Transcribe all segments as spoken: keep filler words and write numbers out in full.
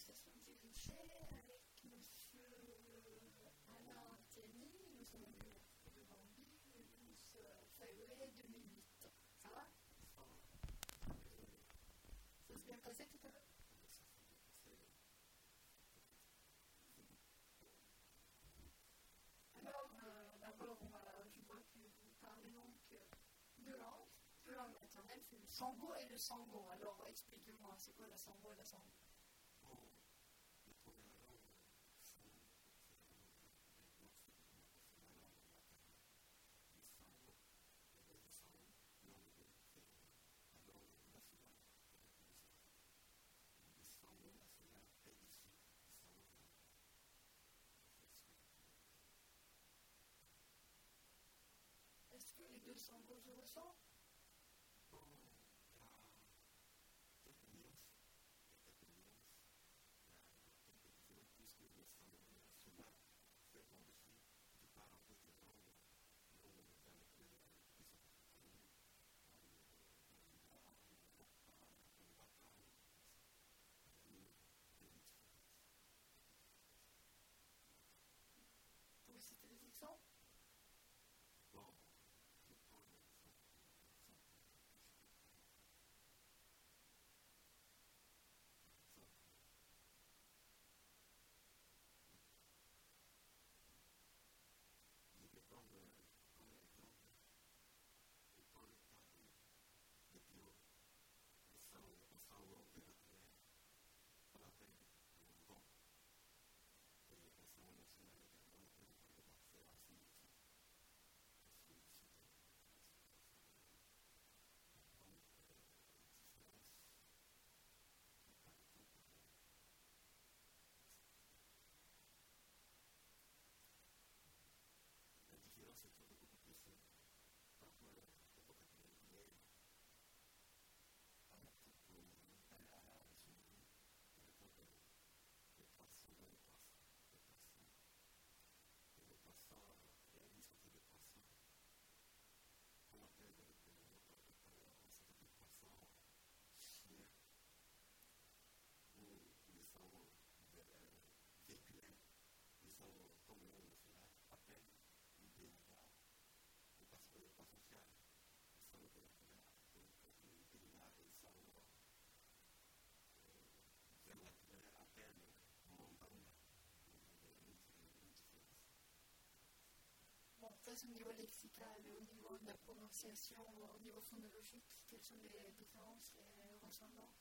conversation que j'ai fait avec M. Alain Thény, nous sommes venus de Bambie, le douze février deux mille huit. Ça va? Ça s'est bien passé tout à l'heure? Alors, euh, d'abord, euh, je vois que vous parlez donc euh, deux langues, deux langues maternelles, c'est le sango et le sango. Alors, expliquez-moi, c'est quoi la sango et la sango? Est-ce que les deux sangos se ressemblent? Vous pouvez citer des exemples? Bon, ça c'est au niveau lexical, et au niveau de la prononciation, au niveau phonologique, quelles sont les différences, les ressemblances?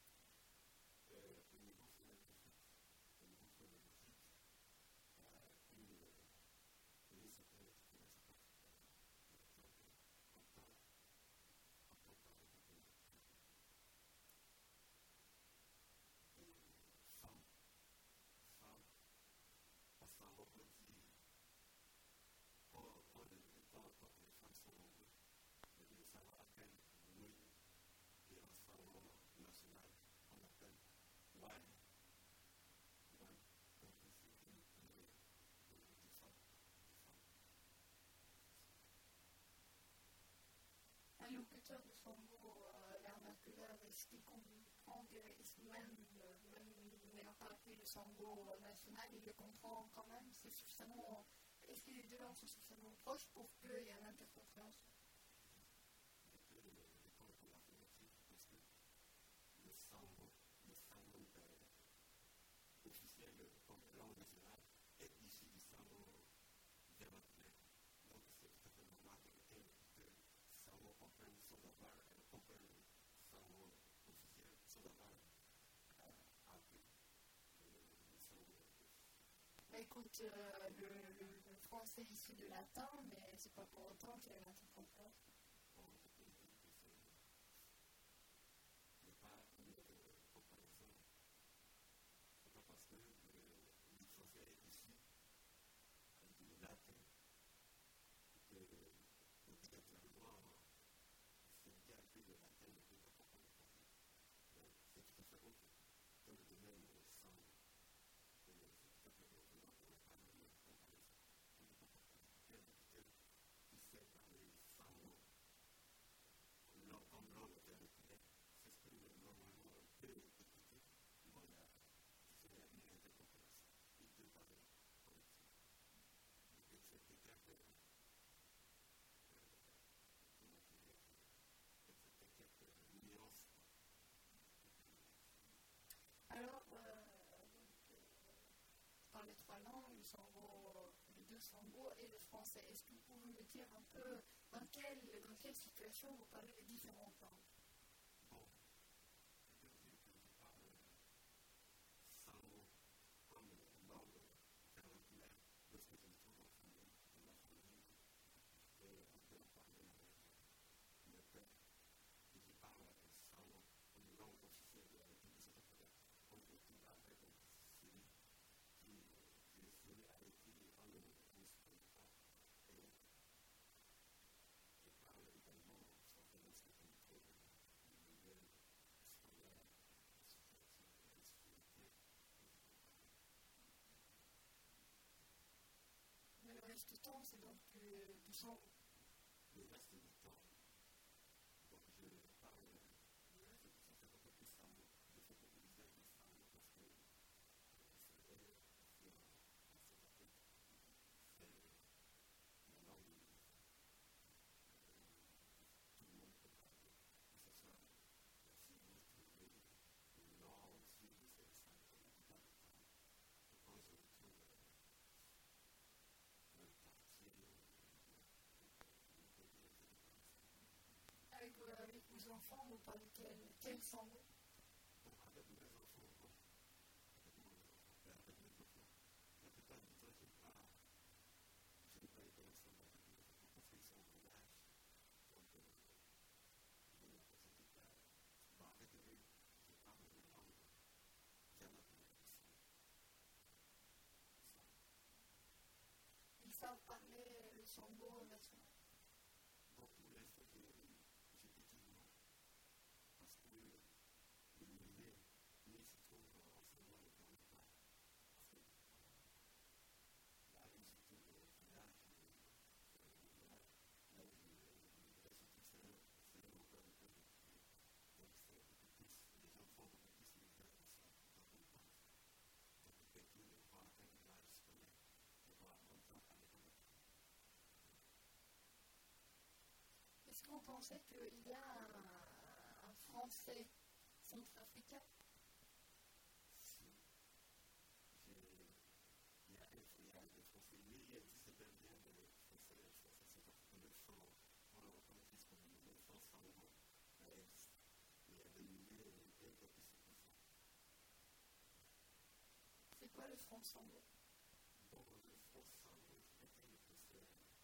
Un locuteur de sango euh, vernaculaire, est-ce qu'il comprend même, même n'ayant pas appris le sango national, il le comprend quand même? C'est suffisamment. Est-ce que les deux langues sont suffisamment proches pour qu'il y ait une intercompréhension? Écoute, euh, le, le, le français est issu de latin, mais c'est pas pour autant qu'il y a l'intercompréhension. les trois langues, le sango, les deux sangos et le français. Est-ce que vous pouvez me dire un peu dans quelle, dans quelle situation vous parlez les différentes langues? Bon, je veux dire que je parle sango comme langue vernaculaire parce que je me trouve en famille de ma famille et on peut en parler avec le père. Et je parle sango comme langue officielle de la République centrafricaine. On peut tout avec celui qui est celui a été en République et je parle également français parce que je me trouve une nouvelle scolaire, une spiritualité. Mais le reste du temps, c'est donc du, du sango. Le reste du temps, donc je parle le reste du temps, c'est beaucoup plus sango. Je fais beaucoup d'usage de sango parce que c'est vrai, c'est en Centrafrique, c'est la langue tout le monde peut parler, que ce soit si vous trouvez le nord ou le sud de cette salle, la plupart du temps, je pense que je trouve un quartier où on peut dire que c'est comme ça. Avec, euh, avec vos enfants, vous parlez quel, quel sango? Bon, avec mes enfants, bon, avec mon enfant, et avec mes enfants, la plupart du temps, je n'ai pas, je n'ai pas été ensemble avec mes enfants parce qu'ils sont en âge. Donc, euh, je n'ai pas cette état. Bon, avec eux, je parle une langue vernaculaire du sango. Ça. Ils savent parler le sango national. Bon, pour l'instant, je je dis qu'ils non. Parce que le musée, lui, se trouve en ce moment ne permet pas. Parce que là, il se trouve au village, là, là où l'université, c'est là où on peut étudier. Donc, c'est beaucoup plus, les enfants ont beaucoup plus l'usage de ça, donc on pense. Donc, effectivement, il faut atteindre l'âge scolaire pour pouvoir entrer à l'école. Est-ce que vous pensez qu'il y a un, un français centrafricain? Si, j'ai, il y a un, il y a des français, lui, il s'appelle bien le français, le français centrafricain, le franc, on le reconnaît comme le franc sango, ça existe. Il y a des milliers et des peuples qui sont comme ça. C'est quoi le franc sango? Bon, le franc sango, je peux dire que c'est,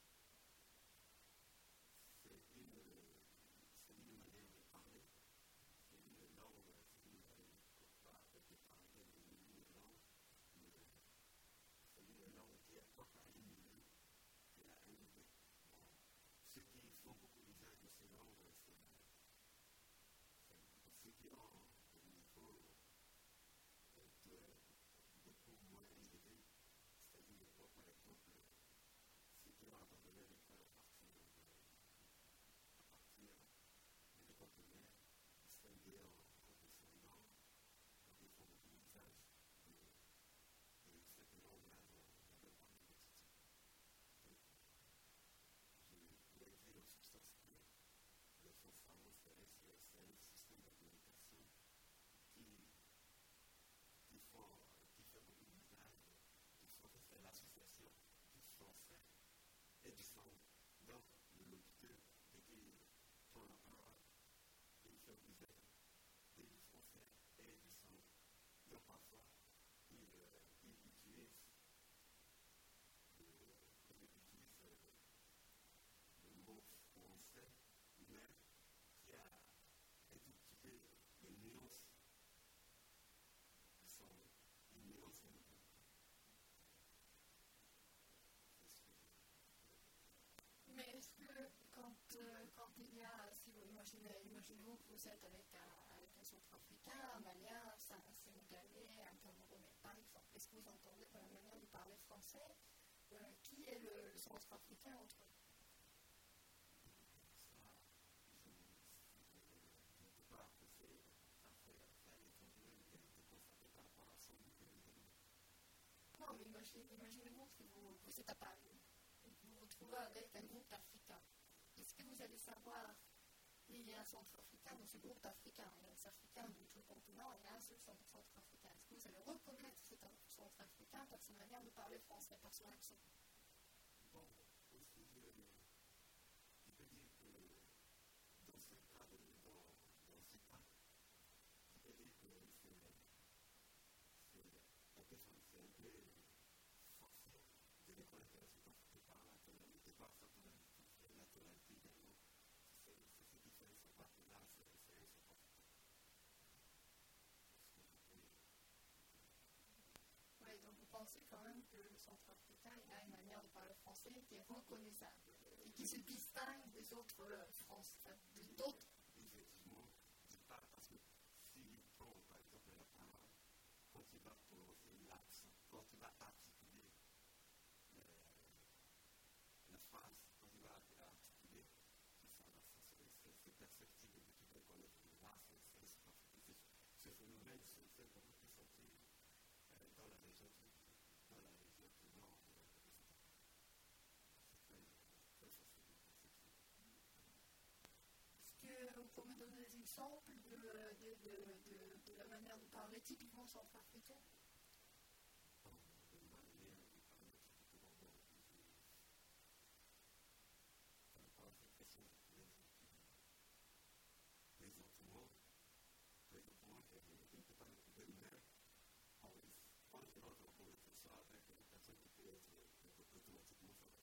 c'est une, c'est une manière de parler, c'est une langue, c'est une langue, pas avec des parler, une, une langue, une, c'est une langue qui est propre à une langue, qui a un idée. Bon, ceux qui font beaucoup d'usage de ces langues, c'est, c'est ceux qui ont un niveau de, beaucoup moins élevé, c'est-à-dire, bon, par exemple, ceux qui ont abandonné l'école à partir de, à partir de l'école primaire, ils sont liés en, en descendant, donc ils font beaucoup d'usage de, de cette langue-là dans, dans leur université. Donc, je pourrais dire en substance que le franc sango, c'est un système de communication qui, qui, font, qui fait beaucoup d'usage du français, c'est l'association du français et du sango. Donc, le locuteur, dès qu'il prend la parole, il fait usage du français et du sango. Donc, parfois, il, euh, il utilise le, il utilise euh, le mot français, mais qui a intitulé les nuances du sango, les nuances du mot. C'est ce que je... Mais est-ce que quand, euh, quand il y a, si vous imaginez, imaginez-vous que vous êtes avec un, avec un centrafricain, un malien, un sénégalais, un camerounais par exemple, est-ce que vous entendez dans la manière de parler français, euh, qui est le, le centrafricain entre eux? Ça, je ne peux pas que c'est, ça fait, ça a été de constater par rapport à son niveau d'évolution. Non, mais imaginez, imaginez-vous que vous, vous êtes à Paris et que vous vous trouvez avec un groupe d'Africains. Est-ce que vous allez savoir qu'il y a un centrafricain dans ce groupe d'Africains? Il y a des Africains de tout le continent et un seul centrafricain. Est-ce que vous allez reconnaître cet centrafricain par son sa manière de parler français, par son accent. Bon, aussi, je, je peux dire que dans ce cas, de, dans, dans ce cas, je peux dire que c'est, c'est un peu français, un peu forcé de reconnaître la sud-africaine par la tonalité, par sa tonalité, la tonalité également. C'est, c'est ce qui fait son partenaire, c'est, c'est insupportable. Oui, donc vous pensez quand même que le centrafricain il a une manière de parler français qui est reconnaissable et qui se distingue des autres français, d'autres. Effectivement, je parle parce que si on prend par exemple la parole, quand tu vas prononcer l'accent, quand tu vas articuler la phrase, quand tu vas articuler, c'est ça, c'est, c'est, c'est perceptible que tu peux connaître là, c'est, c'est, c'est, ce phénomène, c'est, c'est vraiment plus sorti euh, dans la région du, dans la région du nord de l'Est. C'est très, très facilement perceptible. Est-ce que vous pouvez me donner des exemples de, de, de, de, de la manière de parler typiquement centrafricaine? De manière de parler typiquement, bon, je ne parle pas de question présentement, présentement, je ne peux pas me trouver, mais quand je rentre en conversation avec une personne qui peut être automatiquement ça va.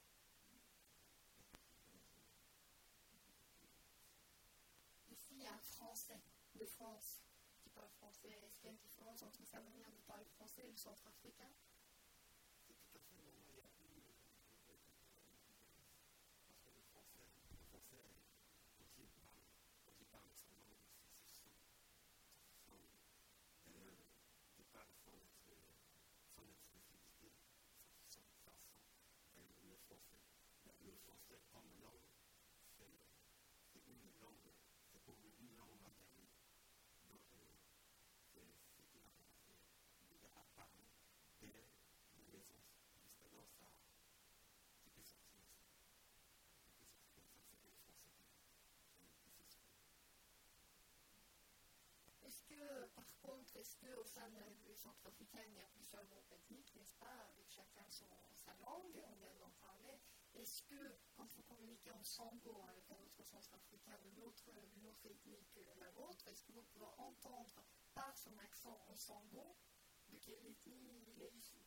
Ici, il y a un Français de France qui parle français. Est-ce qu'il y a une différence entre sa manière de parler français et le centrafricain? C'est tout à fait normal, il y a une, une, une, une différence. Parce que le français, le français, quand il parle, quand il parle sa langue, c'est son, son, d'ailleurs, il parle son, son expressivité, sa façon. Et le français, le français comme langue, c'est, c'est une langue, c'est comme une langue maternelle. Donc, euh, c'est ce qu'il a commencé déjà à parler dès la naissance. Jusqu'à dans ça, tu peux sortir aussi. Tu peux sortir comme ça, c'est le français qui s'exprime. Est-ce que, par contre, est-ce qu'au sein de la République centrafricaine, il y a plusieurs groupes ethniques, n'est-ce pas, avec chacun son, sa langue, on vient d'en parler. Est-ce que, quand vous communiquez en sango avec un autre centrafricain d'une autre, d'une autre ethnie que la vôtre, est-ce que vous pouvez entendre par son accent en sango de quelle ethnie il est issu?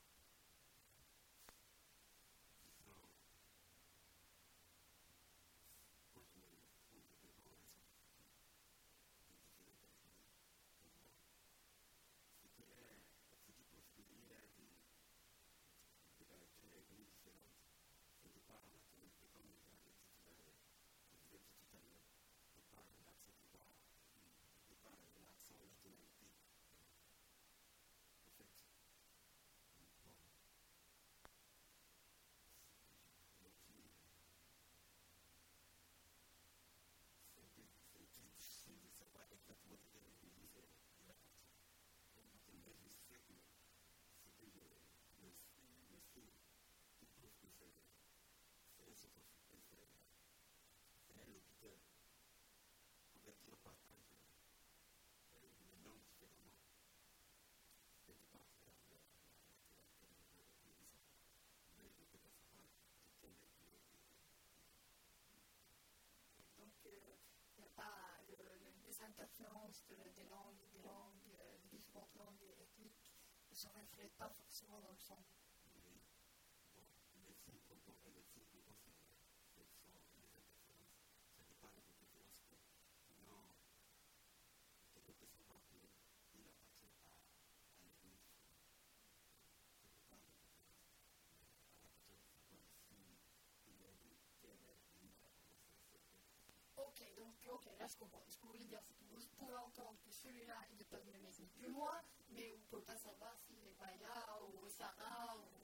Les interférences de, des langues, des langues, euh, des différentes langues ethniques ne se reflètent pas forcément dans le son. Oui, bon, les signes, quand on fait les signes, c'est, c'est sont les interférences. Ce n'est pas une différence que, non, on peut savoir qu'il appartient à, à l'ethnie différente. Ce n'est pas une différence. Mais à la personne de savoir s'il y a une telle ethnie, Ok, donc, ok, là je comprends. Ce que vous voulez dire, c'est que vous pouvez entendre que celui-là est de pas de même ethnie que moi, mais vous ne pouvez pas savoir s'il est Maya ou Sarah ou.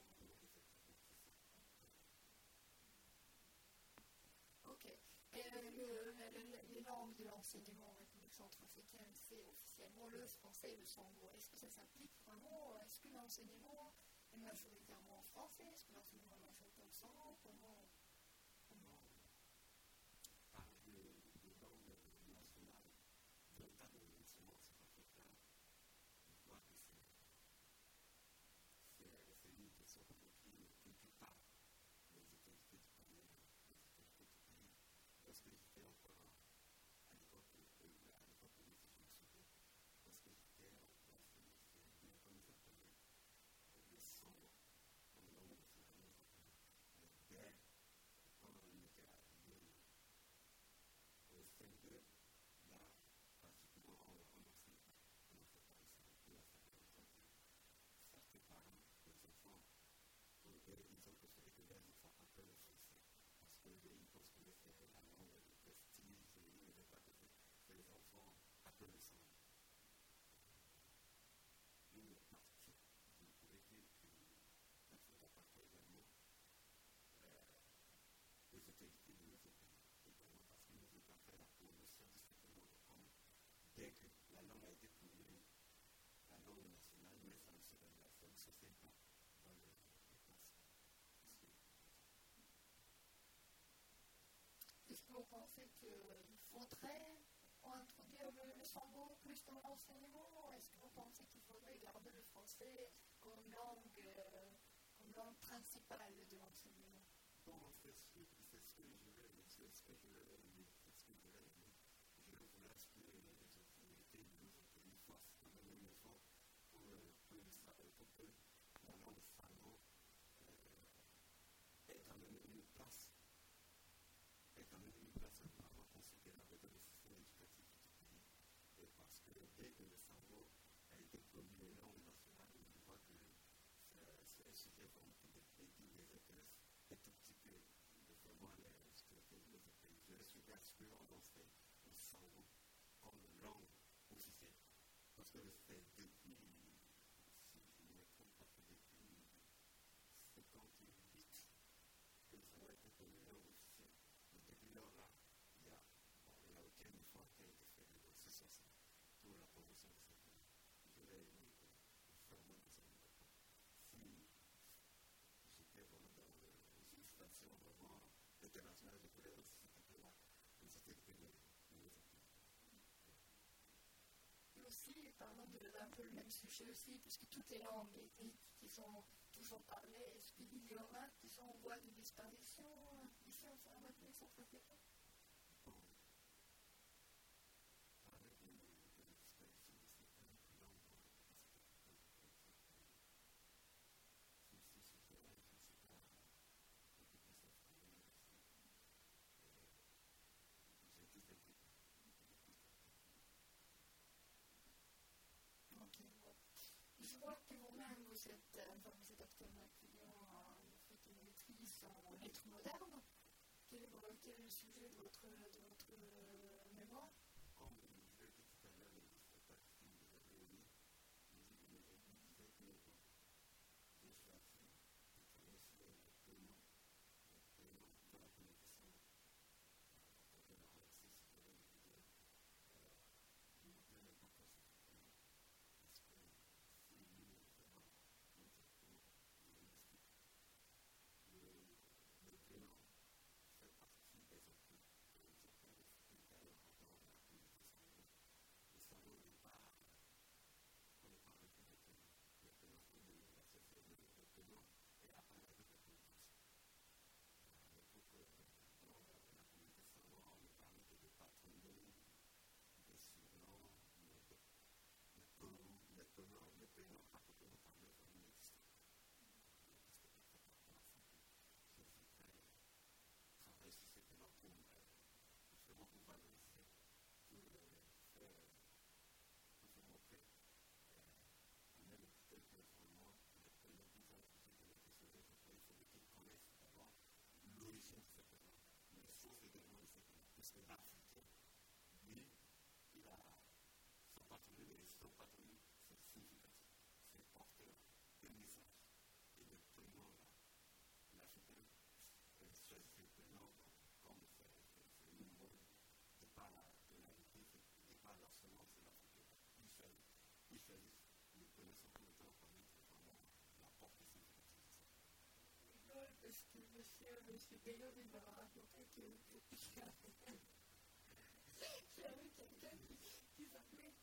Ok. Et le, le, le, les langues de l'enseignement en République centrafricaine, c'est officiellement le français et le sango. Est-ce que ça s'applique vraiment? Est-ce que l'enseignement est majoritairement en français? Est-ce que l'enseignement est majoritairement en sango? Comment, comment c'est faudrait introduire le, le sango plus dans l'enseignement? Est-ce que vous pensez qu'il faudrait garder le français comme langue, euh, comme langue principale de l'enseignement? Bon, c'est ce que, c'est ce que je vais, c'est ce que je vais aimer, c'est ce que je vais aimer. Je voulais aspirer les autorités de nos pays fassent quand même un effort pour, euh, pour, le, pour que la langue sango euh, ait quand même une place, ait quand même une place vraiment considérable dans le système éducatif du pays. Et parce que dès que le sango a été promu les langues nationales, je vois que c'est, c'est un sujet vraiment qui les intéresse un tout petit peu de vraiment les autorités de notre pays. Je suis persuadé qu'on lançait le sango comme langue officielle. Parce que c'est depuis, si je ne me trompe pas, c'est depuis cinquante-huit que ça a été comme langue officielle. Et depuis lors-là, il n'y a, bon, il y a aucun effort qui a été fait dans ce sens-là pour la promotion de cette langue. Je vais aimer vraiment de ce niveau-là. Si j'étais vraiment dans une station vraiment internationale, je pourrais aussi s'attaquer là, et c'était que les autres pays. Et aussi, parlons de, d'un peu le même sujet aussi, puisque toutes les langues ethniques qui sont toujours parlées, est-ce qu'il y en a qui sont en voie de disparition ici en Saint-Martin, Centrafrique? Bon, parler de, de la disparition de certaines langues, sur ce sujet-là, je ne sais pas beaucoup plus informé aussi. J'ai tout fait plus tard. Ok, bon. Je vois que vous-même, vous êtes, euh, enfin, vous êtes actuellement étudiant, euh, vous faites une maîtrise en lettres modernes. Quel est, quel est le sujet de votre, de votre euh, mémoire? Comme je disais tout à l'heure, les statistiques que vous avez données, je disais que bon, j'ai choisi de travailler sur le paiement, le paiement dans la communication, dans la relaxer, si je veux dire, une pleine importance du paiement. Parce que si nous, vraiment, notre cours linguistique, le, le paiement fait partie des atouts que nous avons d'ailleurs dans la communauté sango. Le sango n'est pas, on n'est pas avec le paiement. Le paiement, la société, le paiement est appareil avec la communication. Il faut que dans la communauté sango, on ne parle que de patronymes, de surnoms, mais de, de paiement, de paiement, de paiement, à proprement parler, vraiment n'existe pas. Il n'existe pas par rapport à ça. Je voudrais travailler sur ces paiements pour justement pour valoriser, pour faire, pour faire montrer à même tel que vraiment les plus impliqués de notre société, il faut qu'ils connaissent d'abord l'origine de ces paiements, les sources également de ces paiements. Puisque l'Africain, lui, il a son patronyme, et son patronyme, c'est significatif, c'est porteur de message. Et le paiement là, l'Africain choisit ce paiement comme c'est une mode de par la tonalité, de par la semence de l'Africain. Il choisit, il choisit le paiement sans pour autant connaître vraiment la portée significative de ça. Parce que monsieur, monsieur Bello vient de me raconter qu'il y avait quelqu'un qui, qui s'appelait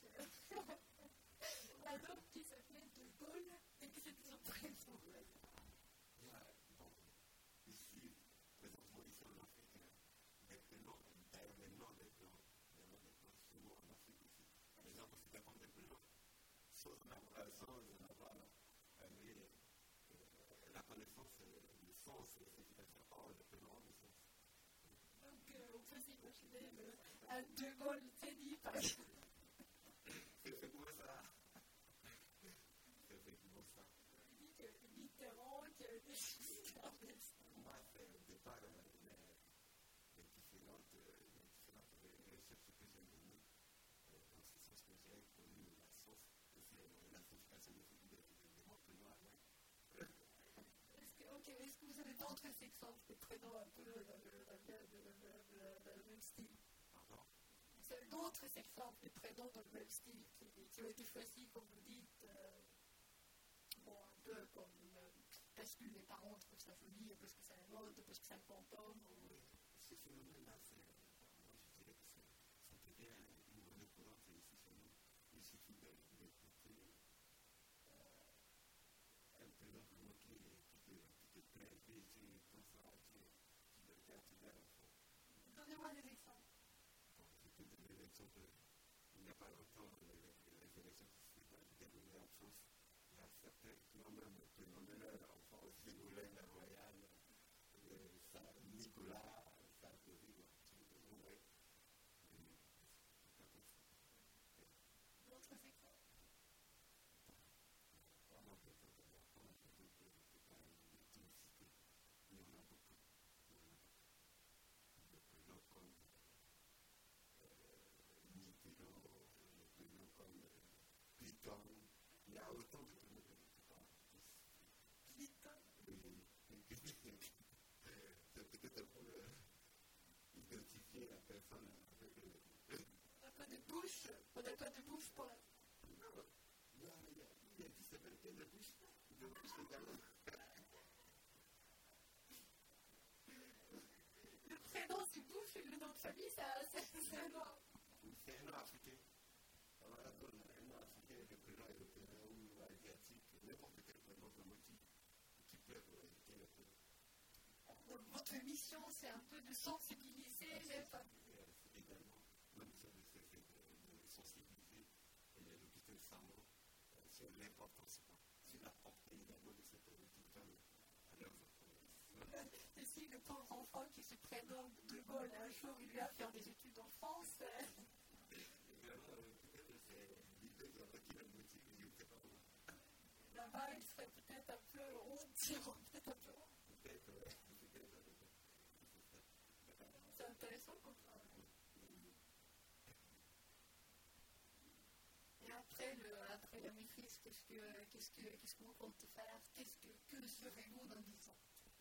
un homme qui s'appelait De Gaulle et que c'était son prénom. Bon, ici, présentement, ici en Afrique, les prénoms, d'ailleurs les noms des plans, les noms des plans, souvent en Afrique ici, les gens considèrent comme des prénoms, sans en avoir, sans en avoir euh, la connaissance, le sens, les significations, or le prénom a le sens. Donc, euh, on peut s'imaginer le, un De Gaulle Teddy, par exemple. C'est effectivement ça. C'est effectivement ça. Il dit que Mitterrand, qui a été Mitterrand. Moi, c'est de par les, les différentes, les différentes recherches que j'ai menées, dans ce sens que j'ai connu la source, c'est la signification de, de, de, de mon prénom à moi. Est-ce que, ok, est-ce que vous avez d'autres exemples de prénoms un peu dans le, dans le, dans le, dans le même style? Pardon? Vous avez d'autres exemples de prénoms dans le même style qui, qui ont été choisis, comme vous dites, euh, bon, un peu comme euh, parce que les parents trouvent ça joli, parce que c'est un mode, parce que c'est un fantôme. Ou... Ce phénomène-là, c'est, moi je dirais que c'est exemple, il n'y a pas longtemps, les, les élections qui se sont déroulées en France, il y a certains qui ont même prénommé leur enfant Ségolène la Royale, Nicolas Sarkozy. D'autres écoles. Vraiment, peut-être d'avoir pas mal de trucs, c'est pas une technicité. Il y en a beaucoup. Il y en a beaucoup. Des prénoms comme Mitterrand, des prénoms comme Python. Il y a autant de prénoms que je ne sais pas. Python. Oui. C'est peut-être pour identifier la personne avec le. On n'a pas de bouche. On n'a pas de bouche pour la. Non. Il y a, il y a, il y a qui s'appelle de bouche. De bouche également. Le prénom c'est bouche et le nom de famille c'est un nom. C'est un nom africain. Alors là, dans un nom africain, le prénom européen ou asiatique, n'importe quel prénom vraiment qui, qui peut indiquer le prénom. Donc votre mission c'est un peu de sensibiliser les femmes. C'est également ma mission de, de, de sensibiliser les locuteurs samoa sur l'importance, sur la portée également de cette politique à leurs enfants. Et si le pauvre enfant qui se prénomme De Gaulle un jour il vient faire des études en France. Également, peut-être c'est l'idée de qui la motive, je ne sais pas moi. Là-bas il serait peut-être un peu honte, peut-être un peu honte. Peut-être, ouais. C'est intéressant comme ça. Et après, le, après la maîtrise, qu'est-ce que, qu'est-ce que, qu'est-ce qu'on compte faire? Qu'est-ce que, que serez-vous dans dix ans?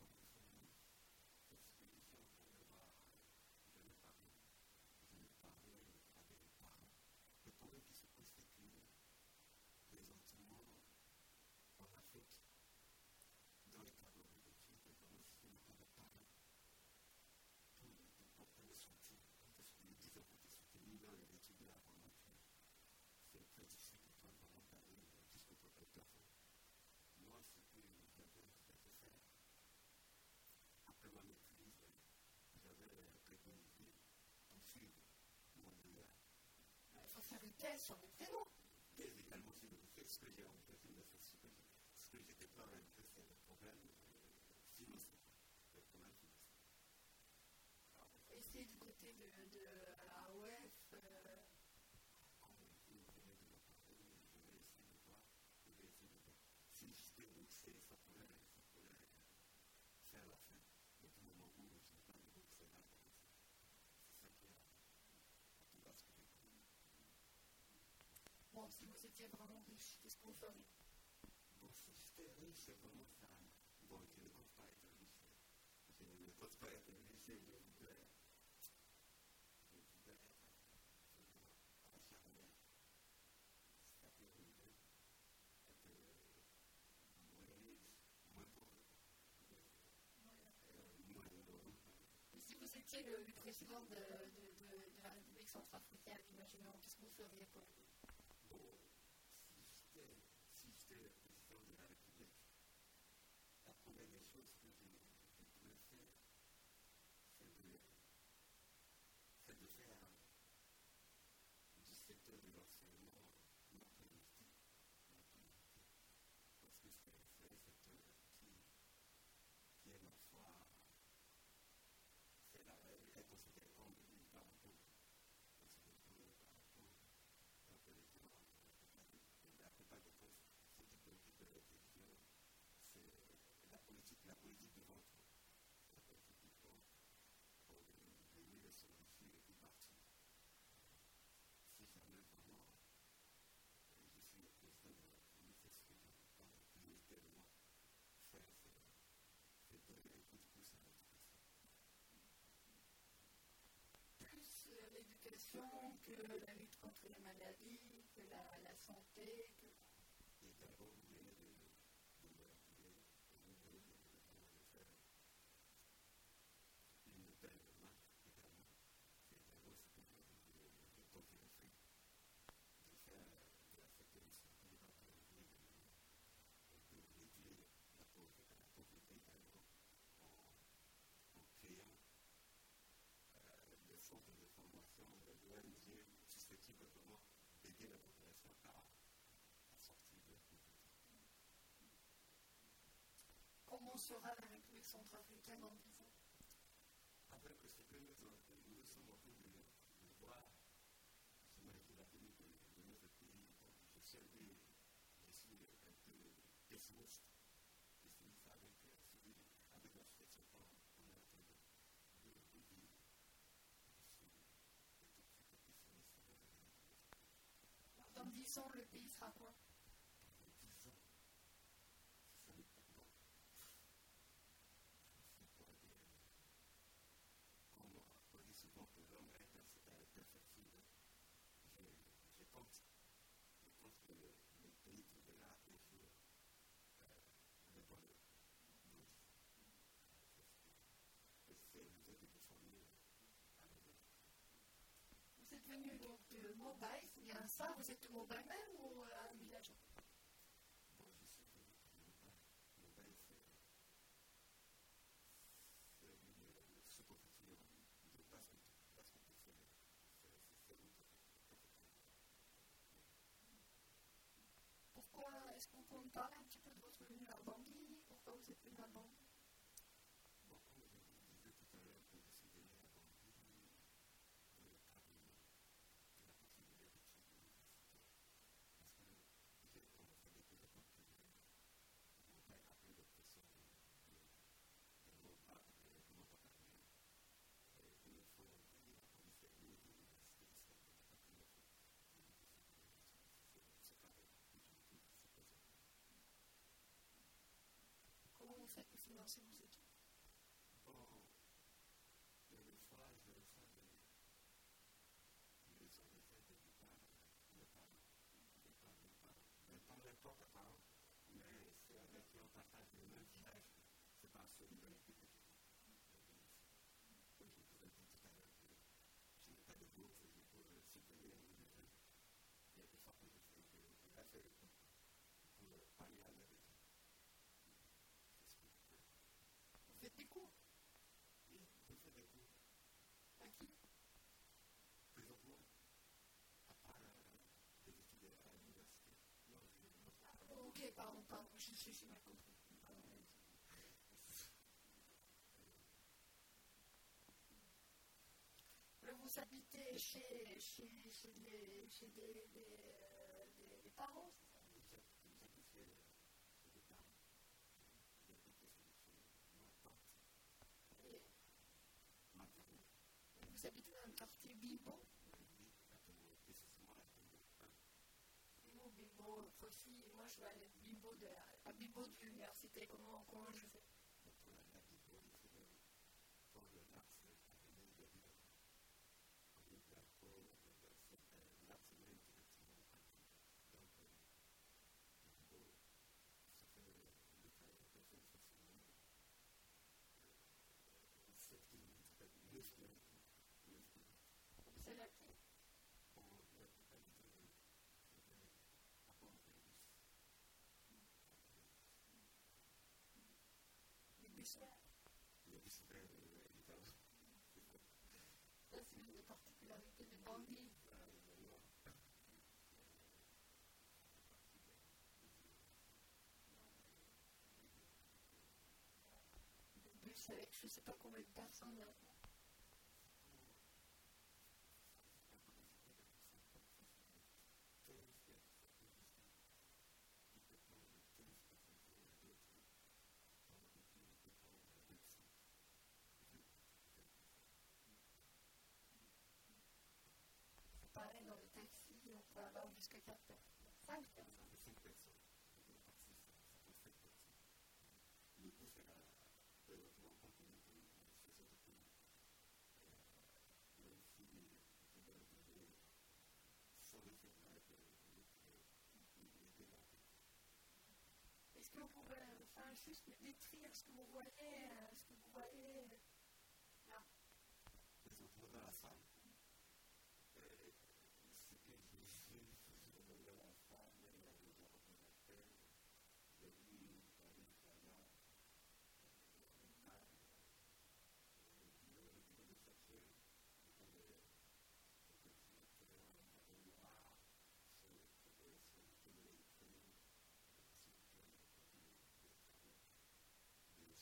Dans les cadres de l'étude, dans le cinéma, dans le parent, tout le portail de sortie, les dix ans qui étaient soutenus dans les études là pendant que c'est très difficile pour toi de vraiment d'aller jusqu'au portail de plafond. Moi, ce que j'avais fait faire, après ma maîtrise, j'avais préconisé poursuivre mon D E A. Il faut faire une thèse sur les prénoms. Thèse également sur le fait ce que j'ai rencontré, ce que j'étais pas rencontré, c'est le problème financier. Le problème financier. Et c'est du côté de, de A O F. Euh... Quand vous venez de me parler, je vais essayer de voir. Je vais essayer de voir. Si j'étais boursier, ça pourrait, ça pourrait faire la fin. Mais du moment où je n'ai pas de bourse, là, c'est ça qui a tout basculé. Bon, si vous étiez vraiment riche, qu'est-ce qu'on ferait? Bon, si j'étais riche, c'est vraiment ça. Bon, je ne pense pas être riche. Je ne pense pas être riche, je voudrais, je voudrais être, je voudrais acharné. C'est-à-dire être moins riche, moins pauvre, moins heureux. Et si vous étiez le, le président de, de, de, de la République centrafricaine, imaginons, qu'est-ce que vous feriez pour lui? Bon, si j'étais, si j'étais le président de la République, la première des choses que je, je pourrais faire, c'est de, c'est de faire du secteur de l'enseignement ma priorité. Ma priorité. Parce que c'est, c'est un secteur qui, qui est parfois, c'est la, est considéré comme une parentale. Considéré comme une parentale. Donc les gens, la plupart des postes, ceux qui préoccupent de l'intelligence, c'est la politique, la politique de ventre. C'est la politique du ventre. Pour venir les solutions et puis partir. Si jamais vraiment je suis le président de la République, c'est ce que je parle prioritairement faire, c'est donner un coup de pouce à l'éducation. Plus euh, l'éducation que la lutte contre les maladies, que la, la santé, que... Et d'abord, vous venez de, de me rappeler, vous venez de, de, de faire une belle remarque également. C'est également ce que je de tenter de faire, de faire de la sécurité éventuellement de, de réduire la pauvreté, la pauvreté également en, en créant euh, des centres de formation, des O N G sera la République centrafricaine dans dix ans? Après que ce que nous, nous sommes en train de, de voir, c'est moi qui l'a tenu de, de notre pays, je suis, je suis un peu pessimiste, pessimiste avec, avec la situation qu'on est en train de, de, de vivre. Dans dix ans, le pays sera quoi? Dans dix ans, ça n'est pas bon. Comme on dit souvent que l'homme est perfectible, je, je pense, je pense que le, le pays trouvera un jour euh, le bonheur. Donc, c'est vous êtes de former avec eux. Vous êtes venu donc de Mobile, c'est bien ça? Vous êtes de Mobile même ou à un village? Bon, je suis venu de Mobile. Mobile, c'est, c'est une sous-préfecture de Basse-Côte. Basse-Côte, c'est, c'est, c'est une préfecture. Pourquoi est-ce qu'on peut me parler un petit peu de votre venue à Bangui? Pourquoi vous êtes venu à Bangui? Bon, comme je vous disais tout à l'heure, que je suis venu à Bangui pour le travail de la poursuite de l'étude universitaire. Parce que j'ai commencé depuis le temps que mon père a pris le pression de mon père, de mon papa. Et il faut venir à Bangui, c'est une université, c'est la première fois que je suis venu. C'est pas vrai, du tout, c'est pas ça. Comment vous faites pour financer vos études? Bon, je le ferai, je le ferai de je le ferai de mes parents, mes parents, mes parents, mes parents, mes parents, mes propres parents, mais c'est avec qui on partage le même village, c'est pas solidarité que je dis. Comme je vous ai dit tout à l'heure, je n'ai pas de bourse, je peux subvenir à mes jeunes. Il y a des fois que je fais de la fête pour parler à leur état. C'est ce que je fais. Vous faites des cours? Oui, je fais des cours. À qui? Présentement, à part euh, des études à l'université. Non, je ne sais pas. Ah, ok, pardon, pardon, je suis je mal compris. Alors, vous habitez chez, chez, chez, les, chez des, des, euh, des, des parents? J'habite chez les parents. J'habite chez ma tante. Et Maternelle. vous habitez dans le quartier Bimbo? Oui, exactement. Précisément à Bimbo. Bimbo, Bimbo, Fossy, et moi je vais aller Bimbo de, à Bimbo de l'université, comment, comment je fais? Pour la Bimbo, il faut pour le l'axe avenue de Bimbo. On est là pour l'axe même directement à Bimbo. Donc, Bimbo, ça fait le travail de faire facilement sept kilomètres, neuf kilomètres. C'est la clé. Pour la totalité de à Port-au-Prince. Les bus verts. Les bus verts, évidemment. Ça, c'est une des particularités de Bangui. Des bus avec je ne sais pas combien de personnes là. Pareil, dans le taxi, on peut avoir jusqu'à quatre personnes. cinq personnes. cinq personnes. Le taxi, ça fait sept personnes. Le bus est relativement complémentaire sur ce pays. Même si je dois dire, sans le fait de démarrer. Est-ce que vous pouvez enfin, juste me décrire ce que vous voyez, ce que vous voyez là? Présentement dans la salle. Ce que j'ai vu dans la salle, il y a des ordinateurs, des livres, des caméras, des tables, des bureaux de chercheurs, des ordinateurs, des noirs, sur les télé électroniques, sur lesquels on peut des travaux, des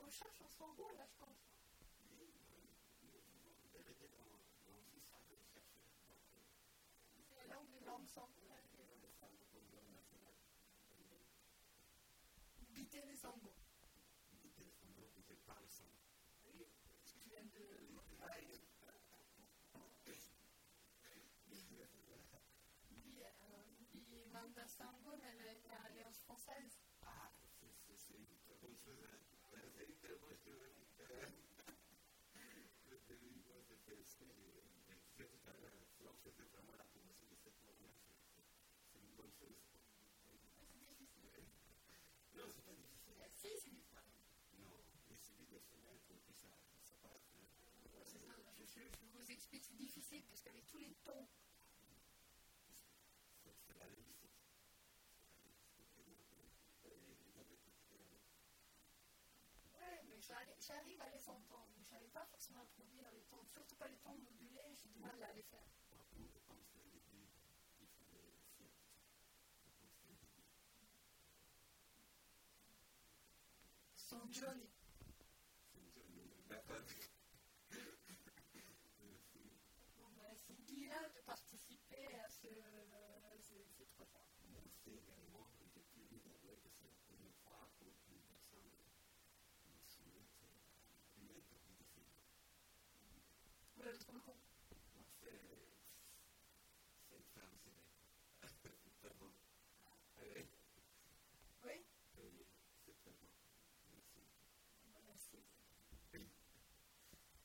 recherche en sango, là, je pense. Oui, elle était dans l'histoire de chercher. C'est la langue des langues sango, là. Biter les sangos. Biter les sangos, biter par le sango. Oui, ce que tu viens de... Manda Sango nelle Alliance française. Ah, c'est une très bonne chose. C'est une très bonne chose. Le livre, c'est tout à l'heure. C'est vraiment la promotion de cette langue. C'est une bonne chose. C'est difficile. Non, c'est pas difficile. Si, c'est difficile. Non, mais c'est difficile. Et ça, ça passe. C'est ça, je, je, je vous explique, c'est difficile parce qu'avec tous les tons. C'est la linguistique. Ouais, mais j'arrive à les entendre, mais je n'arrive pas forcément à produire les tons, surtout pas les tons modulés, j'ai du mal à les faire. Par contre, je pense que les début, il faut les faire. Je pense que les début. Son Johnny. Son Johnny, d'accord. Bon, ben, c'est bien de participer à ce, ce, ce projet. Merci également.